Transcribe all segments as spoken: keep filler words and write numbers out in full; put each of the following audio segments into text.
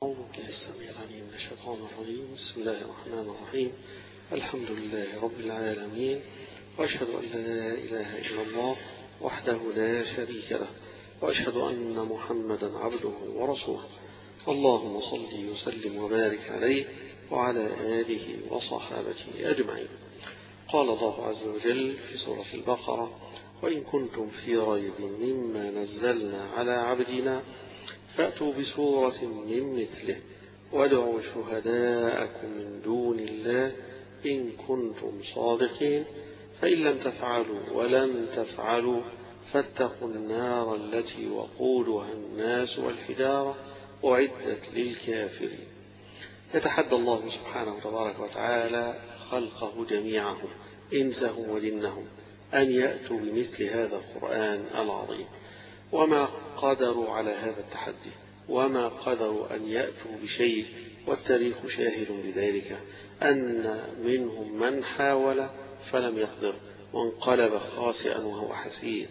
أعوذ بالله السميع العليم من الشيطان الرجيم. بسم الله الرحمن الرحيم. الحمد لله رب العالمين، وأشهد أن لا إله إلا الله وحده لا شريك له، وأشهد أن محمدا عبده ورسوله. اللهم صل وسلم وبارك عليه وعلى آله وصحابته أجمعين. قال الله عز وجل في سورة البقرة: وإن كنتم في ريب مما نزلنا على عبدنا فأتوا بسورة من مثله وادعوا شهداءكم من دون الله إن كنتم صادقين فإن لم تفعلوا ولم تفعلوا فاتقوا النار التي وقودها الناس والحجارة أعدت للكافرين. يتحدى الله سبحانه تبارك وتعالى خلقه جميعهم إنسهم وجنهم أن يأتوا بمثل هذا القرآن العظيم، وما قدروا على هذا التحدي، وما قدروا أن يأتوا بشيء، والتاريخ شاهد بذلك، أن منهم من حاول فلم يقدر وانقلب خاسئا وهو حسير،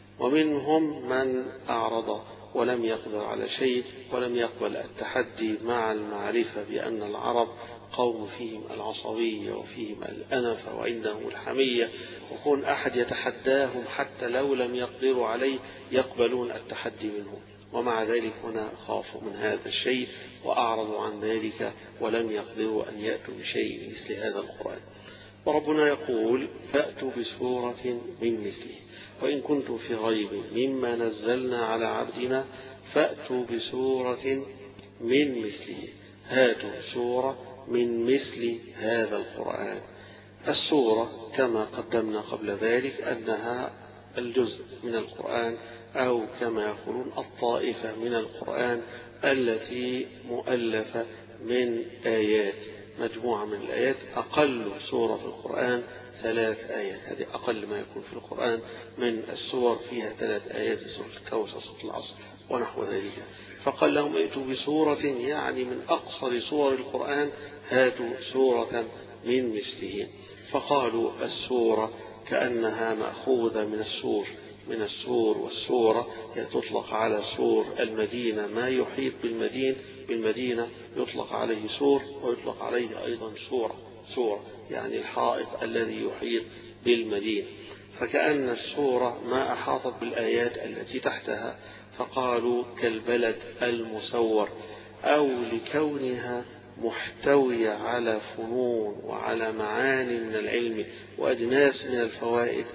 ومنهم من أعرض ولم يقدر على شيء ولم يقبل التحدي، مع المعرفة بأن العرب قوم فيهم العصبية وفيهم الأنف وعندهم الحمية، وكون أحد يتحداهم حتى لو لم يقدروا عليه يقبلون التحدي منهم، ومع ذلك هنا خافوا من هذا الشيء وأعرضوا عن ذلك ولم يقدروا أن يأتوا بشيء مثل هذا القرآن. وربنا يقول: فأتوا بسورة من مثله وإن كنتم في ريب مما نزلنا على عبدنا فأتوا بسورة من مثله. هاتوا سورة من مثل هذا القرآن. السورة كما قدمنا قبل ذلك أنها الجزء من القرآن، أو كما يقولون الطائفة من القرآن التي مؤلفة من آيات، مجموعة من الآيات. أقل سورة في القرآن ثلاث آيات، هذه أقل ما يكون في القرآن من السور، فيها ثلاث آيات، سورة الكوثر، سورة العصر ونحو ذلك. فقال لهم: ائتوا بسورة، يعني من أقصر سور القرآن، هاتوا سورة من مثله. فقالوا السورة كأنها مأخوذة من السور، من السور، والسورة تطلق على سور المدينة، ما يحيط بالمدينة بالمدينة يطلق عليه سور، ويطلق عليه أيضا سورة، سورة يعني الحائط الذي يحيط بالمدينة. فكأن السورة ما أحاطت بالآيات التي تحتها، فقالوا كالبلد المسور، أو لكونها محتوية على فنون وعلى معاني من العلم وأجناس من الفوائد،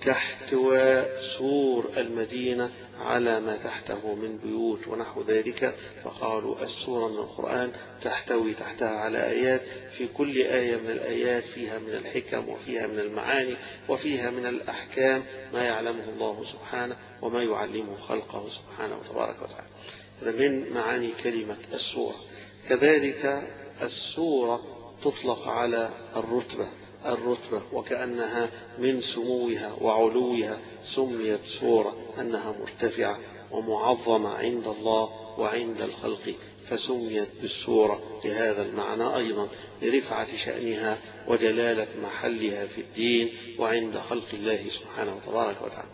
كاحتواء سور المدينة على ما تحته من بيوت ونحو ذلك. فقالوا السورة من القرآن تحتوي تحتها على آيات، في كل آية من الآيات فيها من الحكم وفيها من المعاني وفيها من الأحكام ما يعلمه الله سبحانه وما يعلمه خلقه سبحانه وتبارك وتعالى. هذا من معاني كلمة السورة. كذلك السورة تطلق على الرتبة، الرتبة وكأنها من سموها وعلوها سميت سورة، أنها مرتفعة ومعظمة عند الله وعند الخلق، فسميت بالسورة لهذا المعنى أيضا، لرفعة شأنها وجلالة محلها في الدين وعند خلق الله سبحانه وتبارك وتعالى.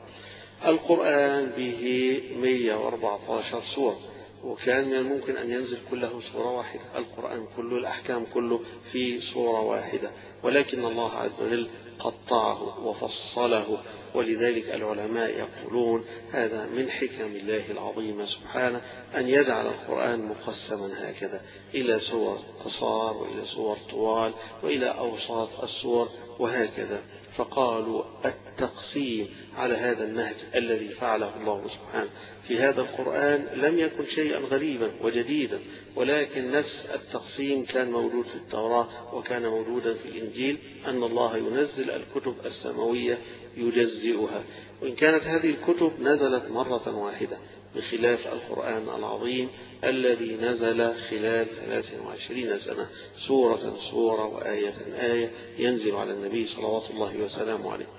القرآن به مئة وأربعة عشر سورة، وكان من الممكن أن ينزل كله سورة واحدة، القرآن كله، الأحكام كله في سورة واحدة، ولكن الله عز وجل قطعه وفصله. ولذلك العلماء يقولون هذا من حكم الله العظيمة سبحانه أن يجعل القرآن مقسما هكذا إلى سور قصار وإلى سور طوال وإلى أوساط السور وهكذا. فقالوا التقسيم على هذا النهج الذي فعله الله سبحانه في هذا القرآن لم يكن شيئا غريبا وجديدا، ولكن نفس التقسيم كان موجود في التوراة وكان موجودا في الإنجيل، أن الله ينزل الكتب السماوية يجزئها، وإن كانت هذه الكتب نزلت مرة واحدة، بخلاف القرآن العظيم الذي نزل خلال ثلاث وعشرين سنة، سورة سورة وآية آية، ينزل على النبي صلوات الله وسلامه عليه.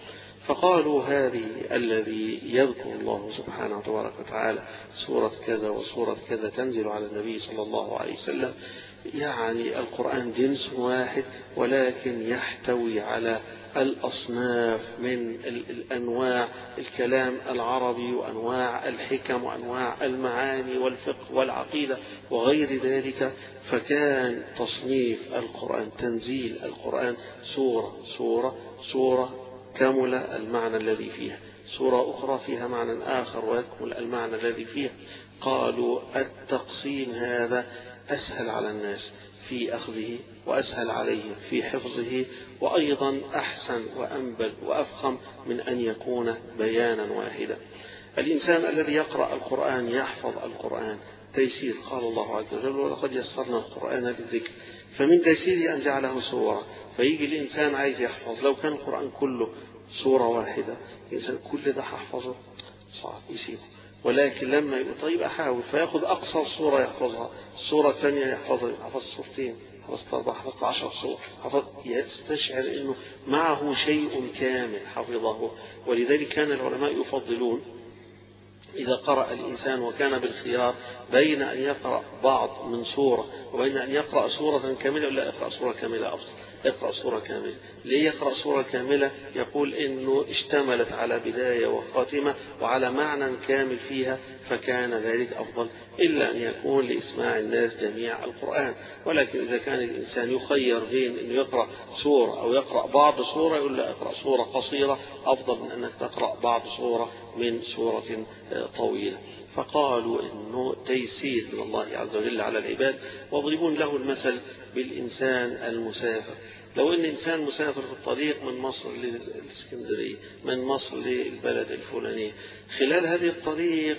فقالوا هذه الذي يذكر الله سبحانه وتبارك وتعالى سورة كذا وسورة كذا تنزل على النبي صلى الله عليه وسلم، يعني القرآن جنس واحد ولكن يحتوي على الأصناف من الأنواع الكلام العربي وأنواع الحكم وأنواع المعاني والفقه والعقيدة وغير ذلك. فكان تصنيف القرآن تنزيل القرآن سورة سورة سورة كمل المعنى الذي فيها، سورة أخرى فيها معنى آخر ويكمل المعنى الذي فيها. قالوا التقسيم هذا أسهل على الناس في أخذه وأسهل عليهم في حفظه، وأيضا أحسن وأنبل وأفخم من أن يكون بيانا واحدا. الإنسان الذي يقرأ القرآن يحفظ القرآن تيسير، قال الله عز وجل ولقد يسرنا القرآن للذكر، فمن تيسيره أن جعله سورة. فيجي الإنسان عايز يحفظ، لو كان القرآن كله سورة واحدة الإنسان كل ده حفظه صعب يسيبه، ولكن لما يقول طيب أحاول فيأخذ أقصر صورة يحفظها، الصورة الثانية يحفظها، حفظ صورتين، حفظت أربعة، حفظت عشر صور، حفظ، يستشعر أنه معه شيء كامل حفظه. ولذلك كان العلماء يفضلون إذا قرأ الإنسان وكان بالخيار بين أن يقرأ بعض من سورة وبين أن يقرأ سورة كاملة، ولا يقرأ سورة كاملة أفضل، يقرأ سورة كاملة. ليه يقرأ سورة كاملة؟ يقول إنه اشتملت على بداية وخاتمة وعلى معنى كامل فيها، فكان ذلك أفضل، إلا أن يكون لإسماع الناس جميع القرآن. ولكن إذا كان الإنسان يخير بين أنه يقرأ سورة أو يقرأ بعض سورة، يقول لا، اقرأ سورة قصيرة أفضل من أنك تقرأ بعض سورة من سورة طويلة. فقالوا إنه تيسير من الله عز وجل على العباد. واضربون له المثل بالإنسان المسافر. لو أن إنسان مسافر في الطريق من مصر للإسكندرية، من مصر للبلد الفلانية، خلال هذه الطريق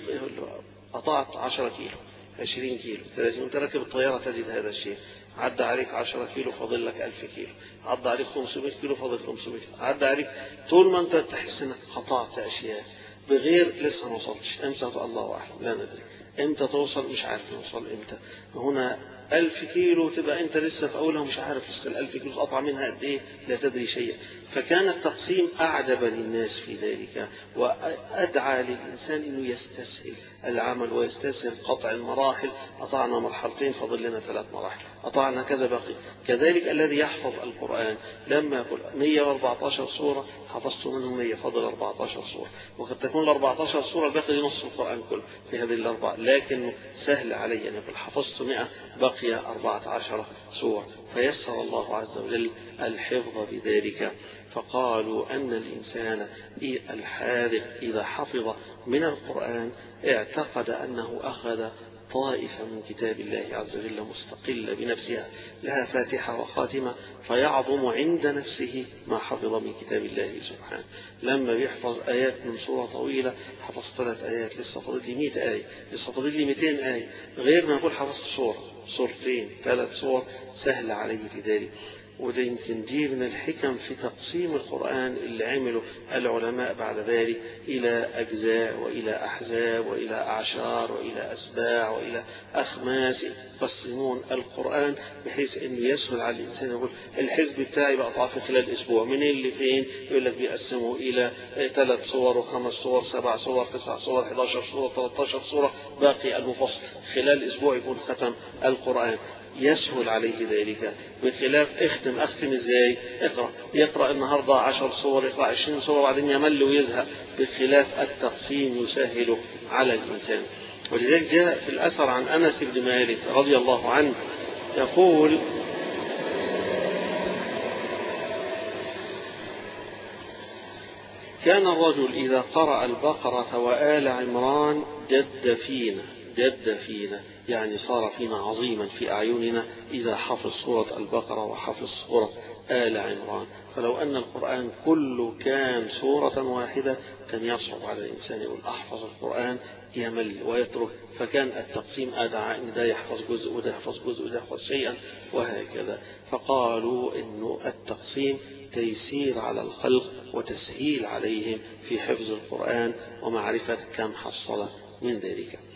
قطعت عشرة كيلو، عشرين كيلو، ثلاثين، وانت راكب الطيارة تجد هذا الشيء، عدى عليك عشرة كيلو فاضل لك ألف كيلو، عدى عليك خمسمائة كيلو فاضل خمسمائة كيلو، عدى عليك، طول ما انت تحس انك قطعت أشياء بغير لسه ما وصلتش. امتى؟ الله أعلم، لا ندري امتى توصل، مش عارف نوصل امتى. هنا ألف كيلو تبقى أنت لسه في أولها ومش عارف لسه الألف كيلو تقطع منها قد إيه، لا تدري شيئا. فكان التقسيم أعجب للناس في ذلك، وأدعى للإنسان أنه يستسهل العمل ويستسهل قطع المراحل. قطعنا مرحلتين فضل لنا ثلاث مراحل، قطعنا كذا بقي. كذلك الذي يحفظ القرآن لما يقول مئة وأربعة عشر سورة حفظت منهم مئة فضل أربعة عشر سورة، وقد تكون ال أربعة عشر سورة الباقي نصف القرآن كله في هذه الأربعة، لكن سهل علي أن يقول حفظت مئة بقي أربعة عشر سورة، فيسر الله عز وجل الحفظ بذلك. فقالوا أن الإنسان الحاذق إذا حفظ من القرآن اعتقد أنه أخذ طائفة من كتاب الله عز وجل مستقلة بنفسها لها فاتحة وخاتمة، فيعظم عند نفسه ما حفظ من كتاب الله سبحانه. لما بيحفظ آيات من سورة طويلة، حفظ ثلاث آيات لسه فاضل لي مئة آية، لسه فاضل لي مئتين آية، غير ما يقول حفظت سورة، صورتين، ثلاث صور، سهل عليه في ذلك. وده يمكن دي من الحكم في تقسيم القرآن اللي عملوا العلماء بعد ذلك إلى أجزاء وإلى أحزاب وإلى أعشار وإلى أسباع وإلى أخماس، يقسمون القرآن بحيث أنه يسهل على الإنسان يقول الحزب بتاعي بقطع في خلال أسبوع، من اللي فين؟ يقول لك بيقسموا إلى ثلاث صور وخمس صور سبع صور تسع صور إحدى عشرة صورة ثلاثة عشر صورة، باقي المفصل خلال أسبوع يكون ختم القرآن، يسهل عليه ذلك. بخلاف اختم اختم ازاي؟ اقرأ، يقرأ النهاردة عشر صور، يقرأ عشرين صور، وبعدين يمل ويزهق. بخلاف التقسيم يسهل على الإنسان. ولذلك جاء في الأثر عن أنس بن مالك رضي الله عنه يقول كان الرجل إذا قرأ البقرة وآل عمران جد فينا، جد فينا يعني صار فينا عظيما في أعيننا إذا حفظ سورة البقرة وحفظ سورة آل عمران. فلو أن القرآن كله كان سورة واحدة كان يصعب على الإنسان يقول أحفظ القرآن، يمل ويترك. فكان التقسيم أدعى إن ده يحفظ جزء وده يحفظ جزء وده يحفظ شيئا وهكذا. فقالوا إنه التقسيم تيسير على الخلق وتسهيل عليهم في حفظ القرآن ومعرفة كم حصل من ذلك.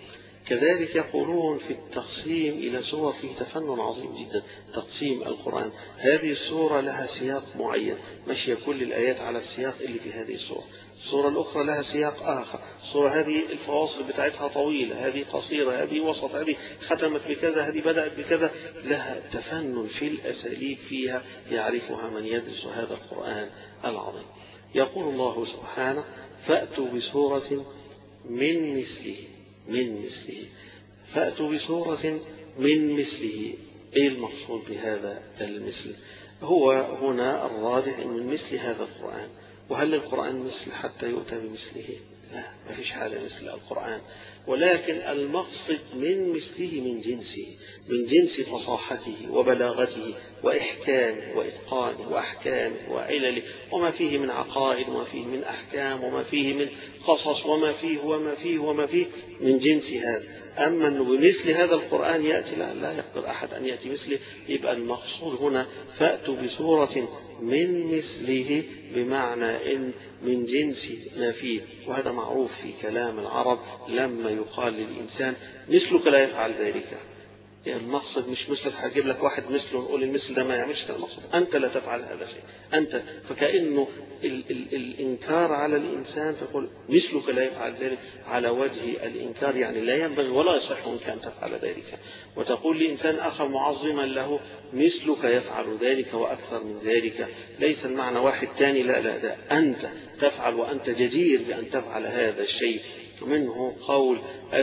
كذلك يقولون في التقسيم إلى سور فيه تفنن عظيم جدا. تقسيم القرآن، هذه السورة لها سياق معين، ماشية كل الآيات على السياق اللي في هذه السورة. السورة الأخرى لها سياق آخر، السورة هذه الفواصل بتاعتها طويلة، هذه قصيرة، هذه وسط، هذه ختمت بكذا، هذه بدأت بكذا. لها تفنن في الأساليب فيها يعرفها من يدرس هذا القرآن العظيم. يقول الله سبحانه: فأتوا بسورة من مثله من مثله فأتوا بسورة من مثله. إيه المقصود بهذا المثل؟ هو هنا الراجح من مثل هذا القرآن. وهل القرآن مثل حتى يؤتى بمثله؟ لا، ما فيش حاجة مثل القرآن، ولكن المقصد من مثله من جنسه، من جنس فصاحته وبلاغته وإحكامه وإتقانه وأحكامه وعلله، وما فيه من عقائد وما فيه من أحكام وما فيه من قصص وما فيه وما فيه وما فيه من جنس هذا. أما أنه بمثل هذا القرآن يأتي، لا, لا يقدر أحد أن يأتي مثله. يبقى المقصود هنا فأتوا بسورة من مثله، بمعنى إن من جنس ما فيه. وهذا معروف في كلام العرب، لما يقال للإنسان مثلك لا يفعل ذلك، يعني المقصد مش مثلك هجيب لك واحد مثله ونقول المثل ده ما يعملش، المقصد أنت لا تفعل هذا الشيء أنت. فكأنه ال ال الإنكار على الإنسان، فيقول مثلك لا يفعل ذلك على وجه الإنكار، يعني لا ينبغي ولا يصح منك أن تفعل ذلك. وتقول لإنسان آخر معظما له: مثلك يفعل ذلك وأكثر من ذلك. ليس المعنى واحد تاني، لا لا ده أنت تفعل وأنت جدير بأن تفعل هذا الشيء. منه قول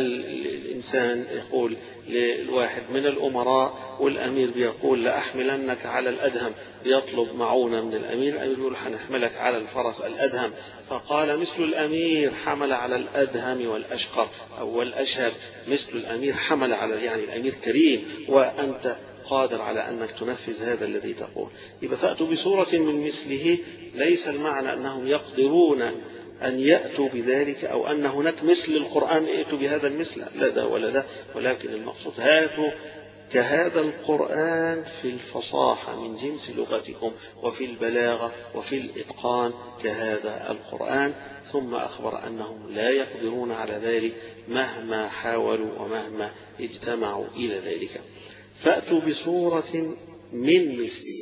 الإنسان يقول للواحد من الأمراء والأمير بيقول: لأحملنك على الأدهم، بيطلب معونة من الأمير، الأمير يقول: حنحملك على الفرس الأدهم. فقال: مثل الأمير حمل على الأدهم والأشقر أو والأشهب. مثل الأمير حمل على، يعني الأمير كريم وأنت قادر على أنك تنفذ هذا الذي تقول. يبقى فأتوا بسورة من مثله، ليس المعنى أنهم يقدرون أن يأتوا بذلك أو أن هناك مثل القرآن ائتوا بهذا المثل، لا ده ولا ده، ولكن المقصود هاتوا كهذا القرآن في الفصاحة من جنس لغتكم، وفي البلاغة وفي الإتقان كهذا القرآن. ثم أخبر أنهم لا يقدرون على ذلك مهما حاولوا ومهما اجتمعوا إلى ذلك. فأتوا بسورة من مثله.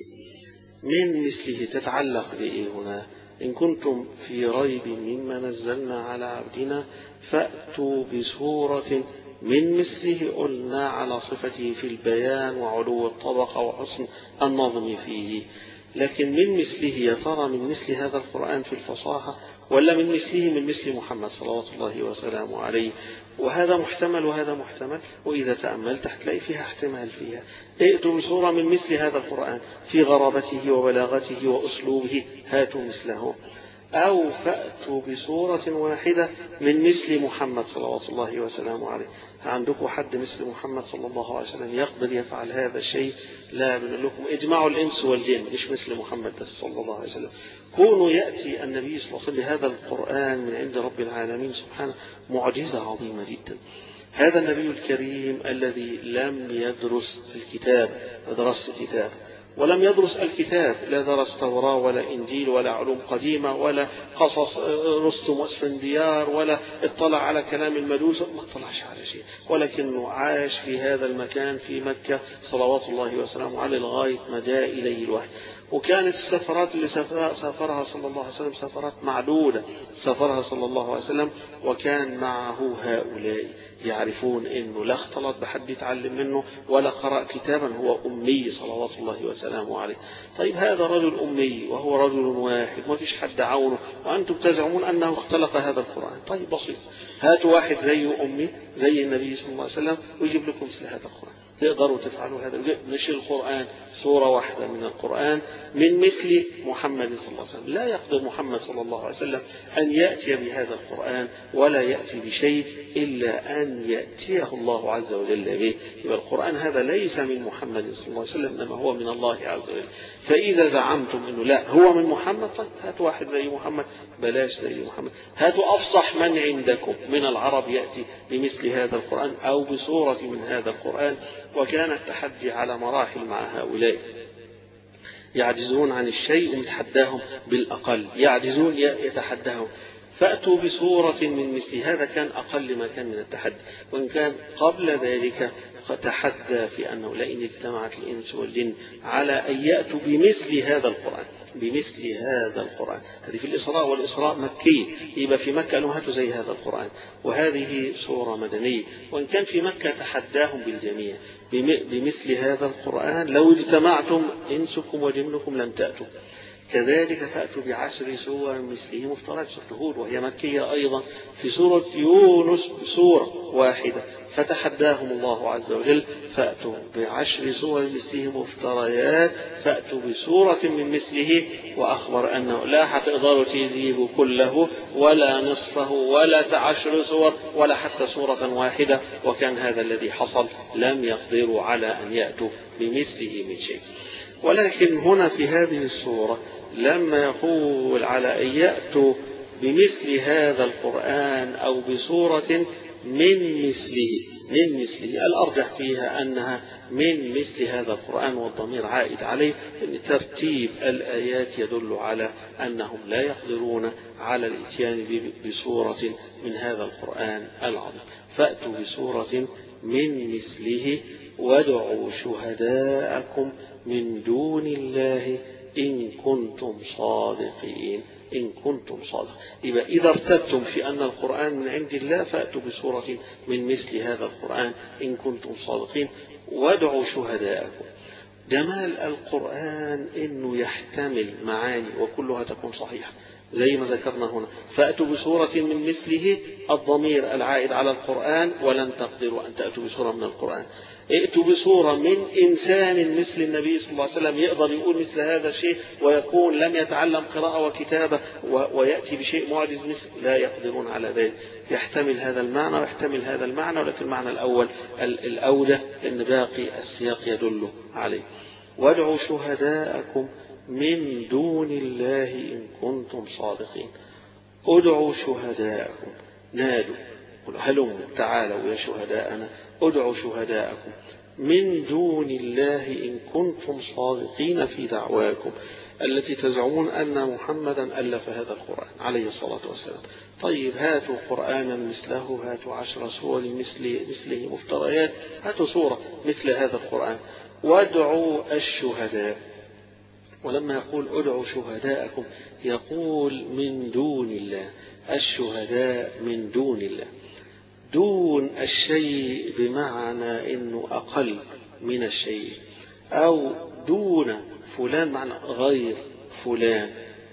من مثله تتعلق بإيه هنا؟ إن كنتم في ريب مما نزلنا على عبدنا فأتوا بسورة من مثله. قلنا على صفته في البيان وعلو الطبقة وحسن النظم فيه. لكن من مثله يا ترى من مثل هذا القرآن في الفصاحة، ولا من مثله من مثل محمد صلوات الله وسلامه عليه؟ وهذا محتمل وهذا محتمل، وإذا تأملت هتلاقي فيها احتمال فيها. ائتوا بسورة من مثل هذا القرآن في غرابته وبلاغته وأسلوبه، هاتوا مثله. أو فأتوا بسورة واحدة من مثل محمد صلوات الله وسلامه عليه. عندكم حد مثل محمد صلى الله عليه وسلم يقدر يفعل هذا الشيء؟ لا، بنقول لكم اجمعوا الإنس والجن، مش مثل محمد بس صلى الله عليه وسلم. كونوا يأتي النبي صلى الله عليه وسلم بهذا القرآن من عند رب العالمين سبحانه معجزة عظيمة جدا. هذا النبي الكريم الذي لم يدرس الكتاب، ودرس الكتاب ولم يدرس الكتاب، لا درس توراة ولا إنجيل ولا علوم قديمة ولا قصص رستم واسفنديار ولا اطلع على كلام المجوس، ما اطلعش على شيء، ولكنه عاش في هذا المكان في مكة صلوات الله وسلامه عليه لغاية ما جاء إليه الوحي. وكانت السفرات اللي سافرها صلى الله عليه وسلم سفرات معدودة، سافرها صلى الله عليه وسلم وكان معه هؤلاء يعرفون أنه لا اختلط بحد يتعلم منه ولا قرأ كتابا، هو أمي صلوات الله وسلامه عليه. طيب هذا رجل أمي وهو رجل واحد ما فيش حد عونه، وأنتم تزعمون أنه اختلق هذا القرآن. طيب بسيط، هاتوا واحد زي أمي زي النبي صلى الله عليه وسلم ويجيب لكم مثل هذا القرآن، تقدروا تفعلوا هذا. مش القرآن سورة واحدة من القرآن من مثل محمد صلى الله عليه وسلم. لا يقدر محمد صلى الله عليه وسلم أن يأتي بهذا القرآن ولا يأتي بشيء إلا أن يأتيه الله عز وجل به. يبقى القرآن هذا ليس من محمد صلى الله عليه وسلم، إنما هو من الله عز وجل. فإذا زعمتم أنه لا هو من محمد، طيب هاتوا واحد زي محمد، بلاش زي محمد، هاتوا أفصح من عندكم من العرب يأتي بمثل هذا القرآن أو بصورة من هذا القرآن. وكان التحدي على مراحل مع هؤلاء، يعجزون عن الشيء ومتحداهم بالأقل، يعجزون يتحداهم. فأتوا بسورة من مثل هذا. كان أقل ما كان من التحدي، وإن كان قبل ذلك تحدى في أنه لئن اجتمعت الإنس والجن على أن يأتوا بمثل هذا القرآن بمثل هذا القرآن. هذه في الإسراء، والإسراء مكي، يبقى في مكة قالوا هاتوا زي هذا القرآن، وهذه سورة مدنية. وإن كان في مكة تحداهم بالجميع بمثل هذا القرآن لو اجتمعتم إنسكم وجنكم لن تأتوا. كذلك فأتوا بعشر سور مثله مفترات، سورة هود وهي مكية أيضا. في سورة يونس سورة واحدة فتحداهم الله عز وجل فأتوا بعشر سور مثله مفتريات، فأتوا بسورة من مثله، وأخبر أنه لا حتقدروا تجيبوا كله ولا نصفه ولا عشر سور ولا حتى سورة واحدة. وكان هذا الذي حصل، لم يقدروا على أن يأتوا بمثله من شيء. ولكن هنا في هذه السورة لما يقول على أن يأتوا بمثل هذا القرآن أو بسورة من مثله من مثله الأرجح فيها أنها من مثل هذا القرآن، والضمير عائد عليه، أن ترتيب الآيات يدل على أنهم لا يقدرون على الإتيان بسورة من هذا القرآن العظيم. فأتوا بسورة من مثله وادعوا شهداءكم من دون الله إن كنتم صادقين إن كنتم صادقين. يبقى إذا ارتبتم في أن القرآن من عند الله فأتوا بسورة من مثل هذا القرآن إن كنتم صادقين. وادعوا شهداءكم. جمال القرآن إنه يحتمل معاني وكلها تكون صحيحة زي ما ذكرنا هنا. فأتوا بسورة من مثله، الضمير العائد على القرآن، ولن تقدروا أن تأتوا بسورة من القرآن. ائتوا بسورة من إنسان مثل النبي صلى الله عليه وسلم يقدر يقول مثل هذا الشيء ويكون لم يتعلم قراءة وكتابة ويأتي بشيء معجز مثل، لا يقدرون على ذلك. يحتمل هذا المعنى ويحتمل هذا المعنى، ولكن المعنى الأول الأولى إن باقي السياق يدل عليه. وادعوا شهداءكم من دون الله إن كنتم صادقين. ادعوا شهداءكم، نادوا، قلوا هلموا تعالوا يا شهداءنا، ادعوا شهداءكم من دون الله إن كنتم صادقين في دعواكم التي تزعمون أن محمدا ألف هذا القرآن عليه الصلاة والسلام. طيب هاتوا قرآنا مثله، هاتوا عشر سور مثله, مثله مفتريات، هاتوا سورة مثل هذا القرآن وادعوا الشهداء. ولما يقول ادعوا شهداءكم يقول من دون الله، الشهداء من دون الله. دون الشيء بمعنى انه اقل من الشيء، او دون فلان معنى غير فلان،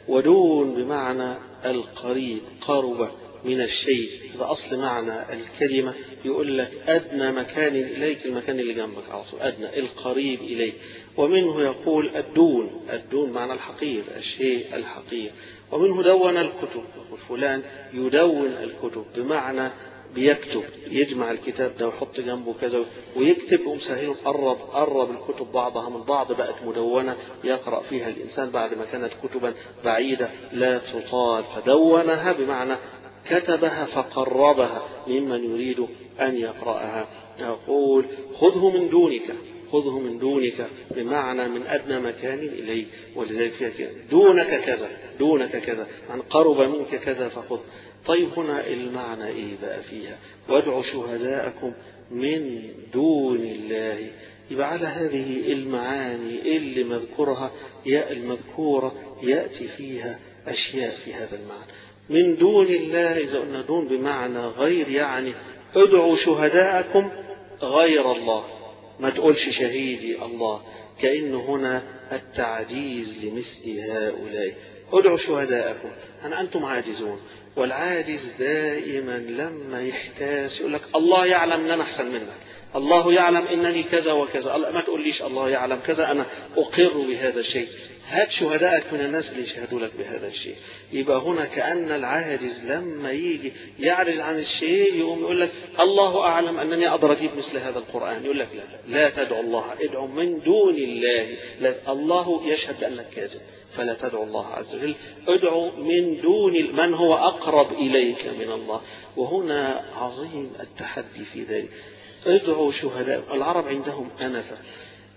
ودون بمعنى القريب، قرب من الشيء. هذا أصل معنى الكلمة. يقول لك أدنى مكان إليك، المكان اللي جنبك على طول، أدنى القريب إليك. ومنه يقول الدون، الدون معنى الحقير، الشيء الحقير. ومنه دون الكتب، يقول فلان يدون الكتب بمعنى بيكتب، يجمع الكتاب ده ويحط جنبه كذا ويكتب ومسهله، قرب قرب الكتب بعضها من بعض، بقت مدونة يقرأ فيها الإنسان بعد ما كانت كتبا بعيدة لا تطال، فدونها بمعنى كتبها فقربها ممن يريد أن يقرأها. يقول خذه من دونك، خذه من دونك بمعنى من أدنى مكان إليه، ولذلك فيها كذا دونك كذا دونك كذا عن قرب منك كذا فخذ. طيب هنا المعنى إيه بقى فيها؟ وادعوا شهداءكم من دون الله. يبقى على هذه المعاني اللي مذكورها يا المذكورة يأتي فيها أشياء في هذا المعنى. من دون الله إذا قلنا دون بمعنى غير، يعني ادعوا شهداءكم غير الله، ما تقولش شهيدي الله، كأنه هنا التعجيز لمثل هؤلاء. ادعوا شهداءكم، أنا أنتم عاجزون، والعاجز دائما لما يحتاس يقول لك الله يعلم أن أنا أحسن منك، الله يعلم أنني كذا وكذا، ما تقوليش الله يعلم كذا، أنا أقر بهذا الشيء. هات شهداءك من الناس اللي يشهدوا لك بهذا الشيء. يبقى هنا كأن العاجز لما يجي يعرج عن الشيء يقوم يقول لك الله أعلم أنني أقدر أجيب مثل هذا القرآن، يقول لك لا لا, لا تدعو الله، ادعو من دون الله، لا الله يشهد بأنك كاذب فلا تدعو الله عز وجل، ادعو من دون من هو أقرب إليك من الله. وهنا عظيم التحدي في ذلك. ادعوا شهداء. العرب عندهم أنفة،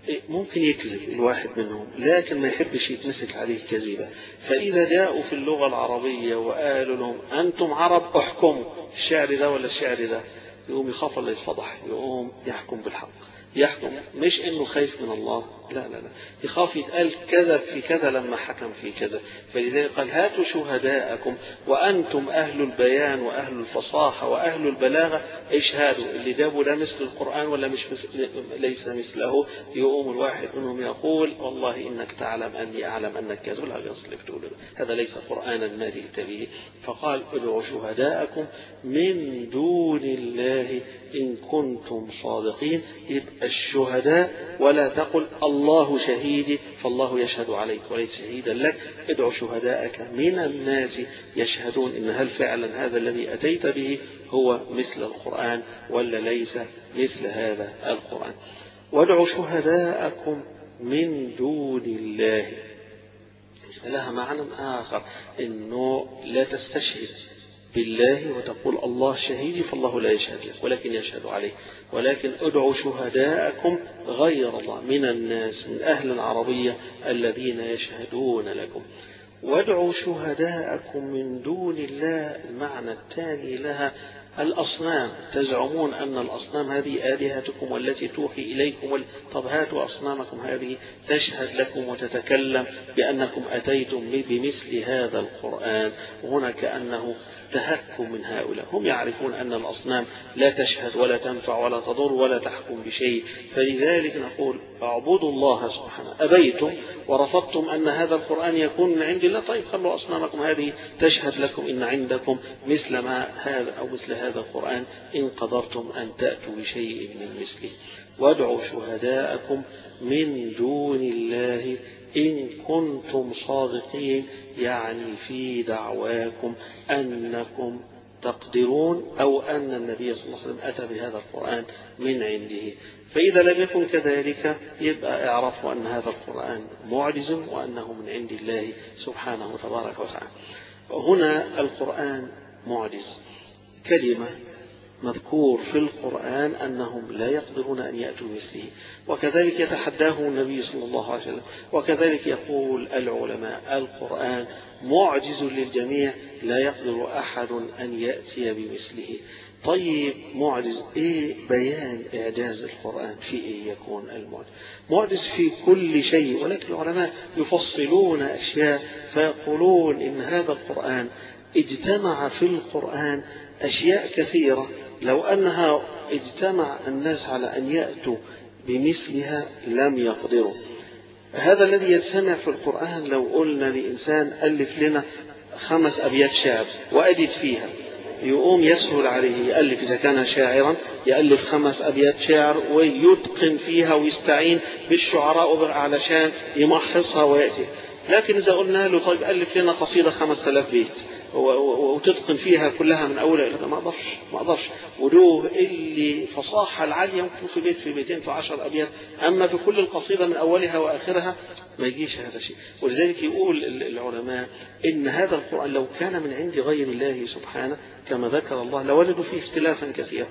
ممكن يكذب الواحد منهم لكن ما يحبش يتمسك عليه كذبة. فإذا جاءوا في اللغة العربية وقالوا لهم أنتم عرب احكموا الشعر ده ولا الشعر ده، يقوم يخاف الله يتفضح، يقوم يحكم بالحق، يحكم مش انه خايف من الله، لا لا لا، يخاف يتقال كذب في كذا لما حكم في كذا. فلذلك قال هاتوا شهداءكم وانتم اهل البيان واهل الفصاحه واهل البلاغه اشهدوا. اللي جابوا ده مثل القران ولا مش مثل ليس مثله؟ يقوم الواحد منهم يقول والله انك تعلم اني اعلم انك كذب، لا يصل اللي بتقوله هذا ليس قرانا ما جئت به. فقال ادعوا شهداءكم من دون الله ان كنتم صادقين. يبقى الشهداء ولا تقل الله شهيدي فالله يشهد عليك وليس شهيدا لك، ادعو شهداءك من الناس يشهدون ان هل فعلا هذا الذي اتيت به هو مثل القرآن ولا ليس مثل هذا القرآن. وادعوا شهداءكم من دون الله لها معنى آخر، انه لا تستشهد بالله وتقول الله شهيدي فالله لا يشهد لك ولكن يشهد عليه، ولكن ادعوا شهداءكم غير الله من الناس من أهل العربية الذين يشهدون لكم. وادعوا شهداءكم من دون الله المعنى الثاني لها الأصنام. تزعمون أن الأصنام هذه آلهتكم والتي توحي إليكم، طب هاتوا أصنامكم هذه تشهد لكم وتتكلم بأنكم أتيتم بمثل هذا القرآن. وهنا كأنه تهكم من هؤلاء، هم يعرفون أن الأصنام لا تشهد ولا تنفع ولا تضر ولا تحكم بشيء. فلذلك نقول اعبدوا الله سبحانه، أبيتم ورفضتم أن هذا القرآن يكون من عند الله، طيب خلوا أصنامكم هذه تشهد لكم إن عندكم مثل ما هذا أو مثل هذا القرآن إن قدرتم أن تأتوا بشيء من مثله. وادعوا شهداءكم من دون الله إن كنتم صادقين، يعني في دعواكم أنكم تقدرون أو أن النبي صلى الله عليه وسلم أتى بهذا القرآن من عنده. فإذا لم يكن كذلك يبقى اعرفوا أن هذا القرآن معجز وأنه من عند الله سبحانه وتبارك وتعالى. هنا القرآن معجز كلمة مذكور في القرآن أنهم لا يقدرون أن يأتوا مثله، وكذلك يتحداه النبي صلى الله عليه وسلم، وكذلك يقول العلماء القرآن معجز للجميع لا يقدر أحد أن يأتي بمثله. طيب معجز إيه؟ بيان إعجاز القرآن في إيه يكون المعجز؟ معجز في كل شيء، ولكن العلماء يفصلون أشياء فيقولون إن هذا القرآن اجتمع في القرآن أشياء كثيرة لو أنها اجتمع الناس على أن يأتوا بمثلها لم يقدروا. هذا الذي يجتمع في القرآن لو قلنا لإنسان ألف لنا خمس أبيات شعر وأجد فيها، يقوم يسهل عليه يألف إذا كان شاعرا يألف خمس أبيات شعر ويتقن فيها ويستعين بالشعراء علشان يمحصها ويأتي. لكن إذا قلنا له طيب ألف لنا قصيدة خمس آلاف بيت وتتقن فيها كلها من أولها إلى ما أقدرش ما أقدرش ودوه اللي فصاحة العالية ممكن في بيت في بيتين في عشر أبيات، أما في كل القصيدة من أولها وآخرها ما يجيش هذا الشيء. ولذلك يقول العلماء إن هذا القرآن لو كان من عند غير الله سبحانه كما ذكر الله لوجدوا فيه اختلافا كثيرا،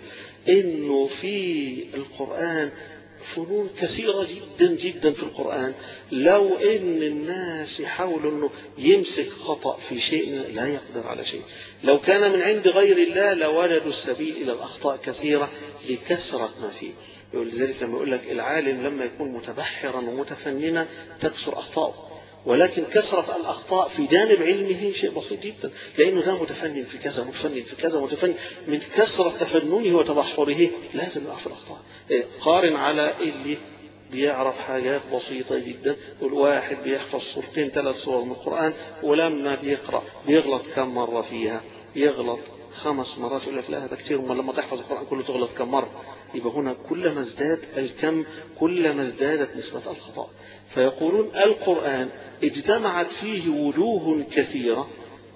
إنه في القرآن فنون كثيرة جدا جدا في القرآن، لو ان الناس يحاولوا انه يمسك خطأ في شيء لا يقدر على شيء. لو كان من عند غير الله لوجدوا السبيل الى الاخطاء كثيرة لكثرة ما فيه. ولذلك لما يقول لك العالم لما يكون متبحرا ومتفننا تكثر اخطاؤه، ولكن كثرة الأخطاء في جانب علمه شيء بسيط جدا، لأنه ده متفنن في كذا متفنن في كذا متفنن من كثرة تفننه وتبحره لازم يقع في الأخطاء. قارن على اللي بيعرف حاجات بسيطة جدا، والواحد بيحفظ صورتين ثلاث صور من القرآن ولما بيقرأ بيغلط كم مرة فيها، يغلط خمس مرات يقول لك لا هذا كتير، لما تحفظ القرآن كله تغلط كم مرة. يبقى هنا كلما ازداد الكم كلما ازدادت نسبة الخطأ. فيقولون القرآن اجتمعت فيه وجوه كثيرة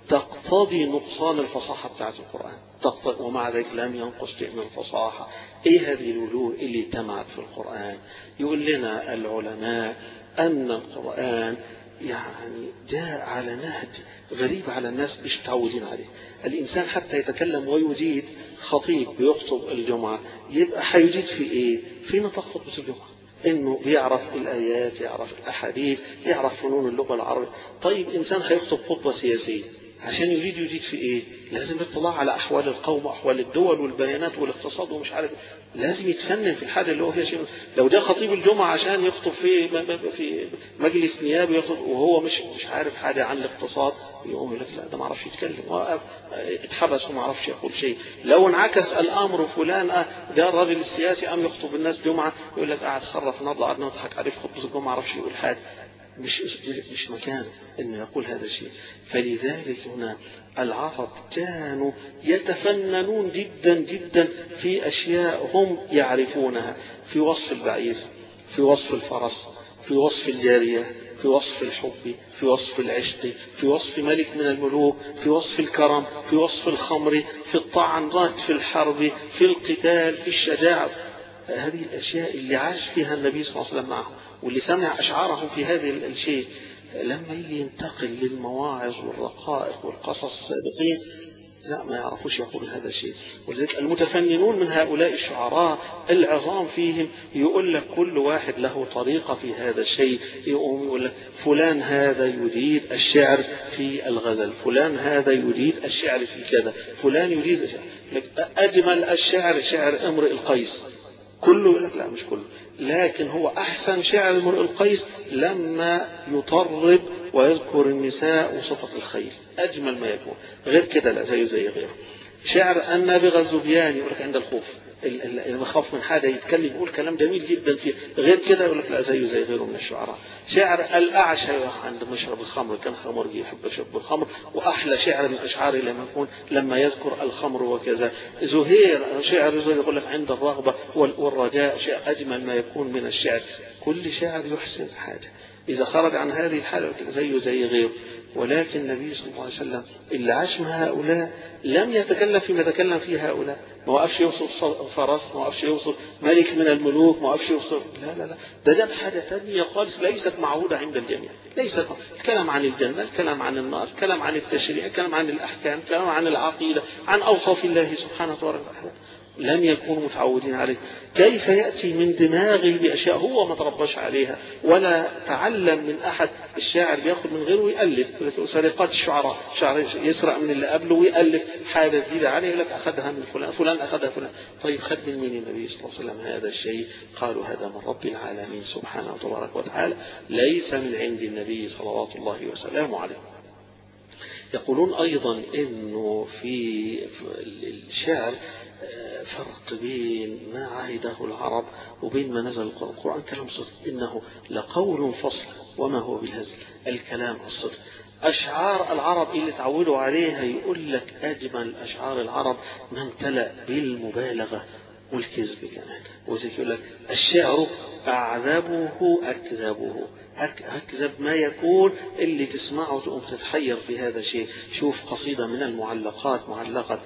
تقتضي نقصان الفصاحة بتاعت القرآن تقتضي، ومع ذلك لم ينقص شيء من الفصاحة. ايه هذه الوجوه اللي اجتمعت في القرآن؟ يقول لنا العلماء أن القرآن يعني جاء على نهج غريب على الناس مش متعودين عليه. الإنسان حتى يتكلم ويجيد، خطيب بيخطب الجمعة يبقى حيجيد في إيه؟ في نطق خطبة الجمعة. إنه بيعرف الآيات، يعرف الأحاديث، يعرف فنون اللغة العربية. طيب إنسان هيخطب خطبة سياسية عشان يريد يجيد في إيه؟ لازم يطلع على أحوال القوم وأحوال الدول والبيانات والاقتصاد ومش عارف، لازم يتفنن في الحاجة اللي هو فيها شيء. لو ده خطيب الجمعة عشان يخطب في في مجلس نيابي يخطب وهو مش مش عارف حاجة عن الاقتصاد، يقوم يقول لك لا ده ما عرفش يتكلم، وقف اتحبس وما عرفش يقول شيء. لو انعكس الأمر فلان ده الراجل السياسي قام يخطب الناس جمعة يقول لك قاعد خرف نضل قعدنا نضحك عليه في خطبة الجمعة ما عرفش يقول حاجة، مش مش مكانه انه يقول هذا الشيء. فلذلك هنا العرب كانوا يتفننون جدا جدا في اشياء هم يعرفونها، في وصف البعير، في وصف الفرس، في وصف الجارية، في وصف الحب، في وصف العشق، في وصف ملك من الملوك، في وصف الكرم، في وصف الخمر، في الطعنات في الحرب، في القتال، في الشجاعة. هذه الأشياء اللي عاش فيها النبي صلى الله عليه وسلم معهم واللي سمع أشعارهم في هذه الشيء، لما يجي ينتقل للمواعظ والرقائق والقصص السابقين لا ما يعرفوش يقول هذا الشيء. ولذلك المتفننون من هؤلاء الشعراء العظام فيهم يقول لك كل واحد له طريقة في هذا الشيء، يقوم يقول لك فلان هذا يريد الشعر في الغزل، فلان هذا يريد الشعر في كذا، فلان يريد الشعر. أجمل الشعر شعر امرئ القيس، كله يقول لك لا مش كله، لكن هو أحسن شعر امرئ القيس لما يطرب ويذكر النساء وصفة الخيل، أجمل ما يكون. غير كده لا زيه زي غيره. شعر النابغة الزبياني يقول لك عند الخوف اللي بخاف من حاجة يتكلم يقول كلام جميل جدا فيه، غير كده يقول لك لا زيه زي غيره من الشعراء. شعر الأعشى عند مشرب الخمر، كان خمرجي يحب شرب الخمر، وأحلى شعر من أشعاره لما يكون لما يذكر الخمر وكذا. زهير شعر زهير يقول لك عند الرغبة والرجاء، شعر أجمل ما يكون من الشعر. كل شاعر يحسن حاجة، إذا خرج عن هذه الحالة زيه زي غيره. ولكن النبي صلى الله عليه وسلم اللي عاش مع هؤلاء لم يتكلم فيما يتكلم فيه هؤلاء، ما وقفش يوصف فرس، ما وقفش يوصف ملك من الملوك، ما وقفش يوصف لا لا لا ده جاب حاجة تانية خالص ليست معهودة عند الجميع. ليست الكلام عن الجنة، الكلام عن النار، الكلام عن التشريع، الكلام عن الأحكام، الكلام عن العقيدة، عن أوصاف الله سبحانه وتعالى لم يكونوا متعودين عليه. كيف يأتي من دماغه بأشياء هو ما تربش عليها ولا تعلم من أحد؟ الشاعر بياخد من غيره ويألف، سرقات الشعراء، شعر يسرق من اللي قبله ويألف حاجة جديدة عليه، يقول لك أخذها من فلان، فلان أخذها فلان. طيب خد من مين النبي صلى الله عليه وسلم هذا الشيء؟ قالوا هذا من رب العالمين سبحانه وتبارك وتعالى، ليس من عند النبي صلوات الله وسلامه عليه. يقولون أيضا إنه في الشعر فرق بين ما عهده العرب وبين ما نزل القرآن. القرآن كلام صدق، إنه لقول فصل وما هو بالهزل، الكلام الصدق. أشعار العرب اللي تعودوا عليها يقول لك أجمل أشعار العرب ما امتلأ بالمبالغة والكذب كمان. وزي يقول لك الشعر أعذبه أكذبه، أكذب ما يكون اللي تسمعه تقوم تتحير في هذا الشيء. شوف قصيدة من المعلقات، معلقة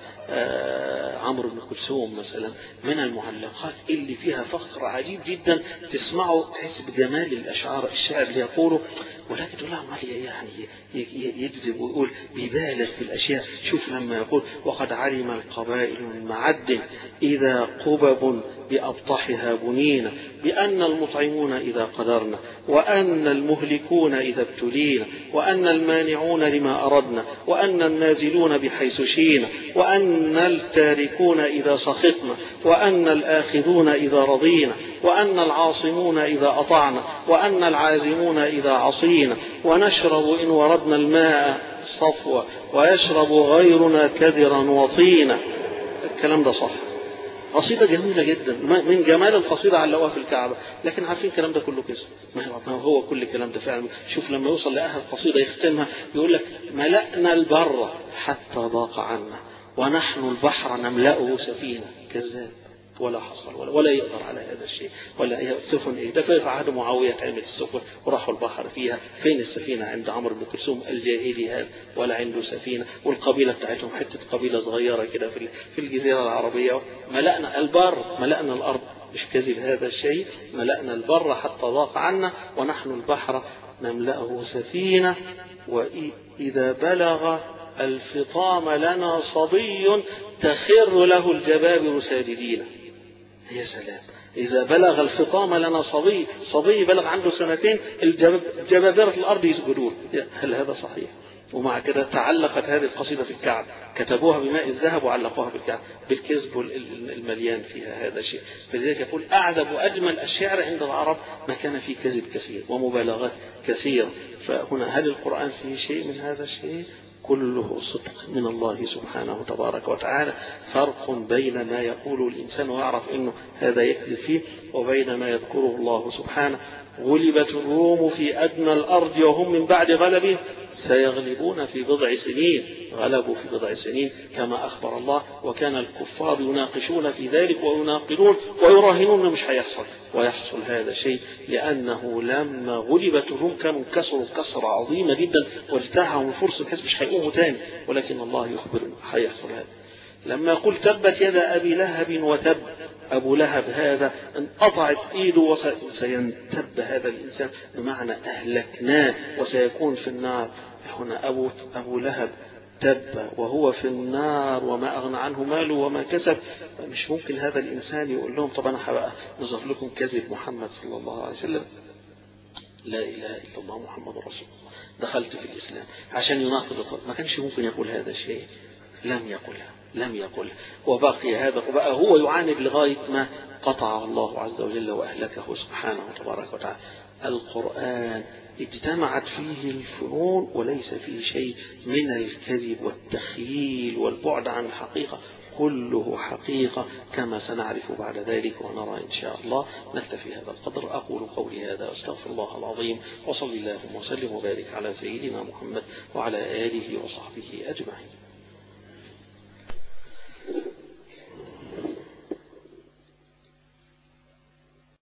آه عمرو بن كلثوم مثلا، من المعلقات اللي فيها فخر عجيب جدا، تسمعه تحس بجمال الأشعار الشعر اللي يقوله، ولكن تقول لهم يعني يكذب ويقول بيبالغ في الأشياء. شوف لما يقول وقد علم القبائل من معد إذا قبب بأبطحها بنينا، بأن المطعمون إذا قدرنا، وأن المهلكون إذا ابتلينا، وأن المانعون لما أردنا، وأن النازلون بحيث شينا، وأن التاركون إذا سخطنا، وأن الآخذون إذا رضينا، وأن العاصمون إذا أطعنا، وأن العازمون إذا عصينا، ونشرب إن وردنا الماء صفوة، ويشرب غيرنا كدرا وطينا. الكلام ده صح، قصيدة جميلة جدا، من جمال القصيدة علقوها في الكعبة، لكن عارفين الكلام ده كله كذب. ما هو كل الكلام ده فعلا. شوف لما يوصل لآخر القصيدة يختمها يقول لك ملأنا البر حتى ضاق عنا، ونحن البحر نملأه سفينة. كذاب، ولا حصل ولا, ولا يقدر على هذا الشيء. ولا سفن ايه ده؟ في عهد معاوية تعمل السفن وراحوا البحر فيها. فين السفينة عند عمرو بن كلثوم الجاهلي هذا؟ ولا عنده سفينة. والقبيلة بتاعتهم حتة قبيلة صغيرة كده في في الجزيرة العربية. ملأنا البر، ملأنا الأرض، مش كذب هذا الشيء. ملأنا البر حتى ضاق عنا، ونحن البحر نملأه سفينة، وإذا بلغ الفطام لنا صبي تخر له الجبابر ساجدين. يا سلام، إذا بلغ الفطام لنا صبي صبي بلغ عنده سنتين الجبابرة الأرض يسجدون. هل هذا صحيح؟ ومع كده تعلقت هذه القصيدة في الكعب، كتبوها بماء الذهب وعلقوها بالكعب، بالكذب المليان فيها هذا الشيء. فلذلك يقول أعزب وأجمل الشعر عند العرب ما كان فيه كذب كثير ومبالغات كثيرة. فهنا هل القرآن فيه شيء من هذا الشيء؟ كله صدق من الله سبحانه تبارك وتعالى. فرق بين ما يقوله الإنسان ويعرف أنه هذا يكذب فيه وبين ما يذكره الله سبحانه. غلبت الروم في أدنى الأرض وهم من بعد غلبهم سيغلبون في بضع سنين. غلبوا في بضع سنين كما أخبر الله، وكان الكفار يناقشون في ذلك ويناقضون ويراهنون مش هيحصل، ويحصل هذا الشيء لأنه لما غلبت الروم كانوا كسروا كسرة عظيمة جدا واجتاحهم الفرس بحيث مش هيقوموا تاني، ولكن الله يخبر هيحصل هذا. لما يقول تبت يد أبي لهب وتب، أبو لهب هذا انقطعت إيده وسينتب هذا الإنسان، بمعنى أهلكناه وسيكون في النار. هنا أبو, أبو لهب تب وهو في النار وما أغنى عنه ماله وما كسب. مش ممكن هذا الإنسان يقول لهم طب أنا هبقى نظهر لكم كذب محمد صلى الله عليه وسلم. لا إله إلا الله محمد رسول الله، دخلت في الإسلام عشان يناقض القرآن. ما كانش ممكن يقول هذا الشيء، لم يقلها لم يقل وبقي هذا، وبقى هو يعاند لغاية ما قطعه الله عز وجل وأهلكه سبحانه وتبارك وتعالى. القرآن اجتمعت فيه الفنون وليس فيه شيء من الكذب والتخييل والبعد عن الحقيقة، كله حقيقة كما سنعرف بعد ذلك ونرى إن شاء الله. نكتفي هذا القدر. أقول قولي هذا أستغفر الله العظيم، وصلى اللهم وسلم وبارك على سيدنا محمد وعلى آله وصحبه أجمعين.